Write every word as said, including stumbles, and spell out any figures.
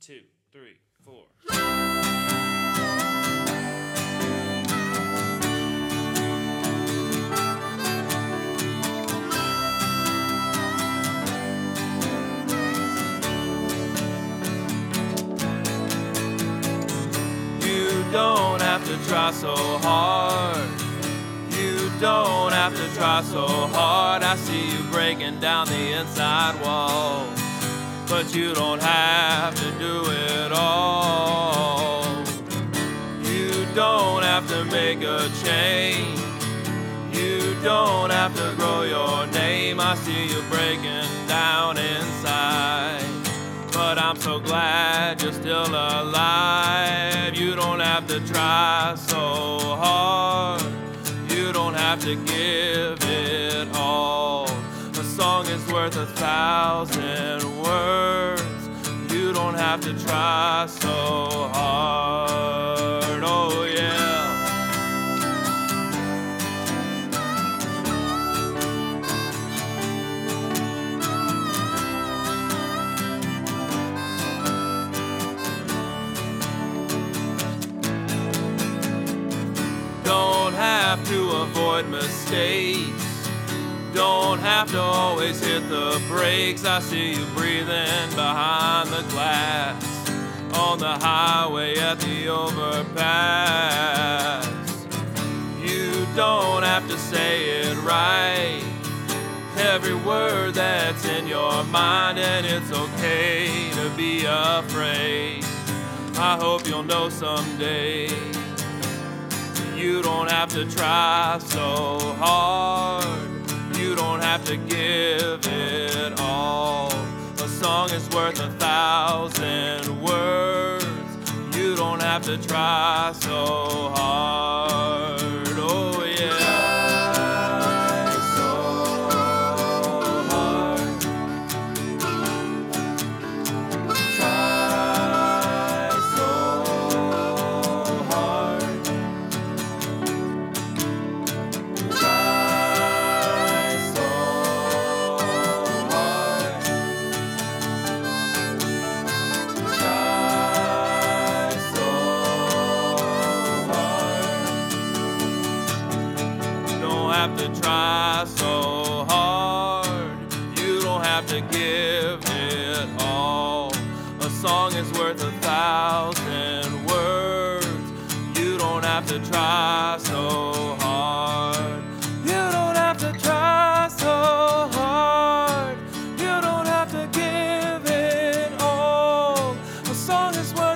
two, three, four. You don't have to try so hard. You don't have to try so hard. I see you breaking down the inside walls, but you don't have to do it all. You don't have to make a change. You don't have to grow your name. I see you breaking down inside, but I'm so glad you're still alive. You don't have to try so hard. You don't have to give it all. A song is worth a thousand words. You don't have to try so hard. Oh yeah. Don't have to avoid mistakes. Don't have to always hit the brakes. I see you breathing behind the glass on the highway at the overpass. You don't have to say it right, every word that's in your mind, and it's okay to be afraid. I hope you'll know someday. You don't have to try so hard. You don't have to give it all. A song is worth a thousand words. You don't have to try so hard. Oh yeah. Try so hard. Try so hard. Try so hard. Try so hard. Don't have to try so hard. You don't have to give it all. A song is worth a thousand words. You don't have to try so hard. You don't have to try so hard. You don't have to give it all. A song is worth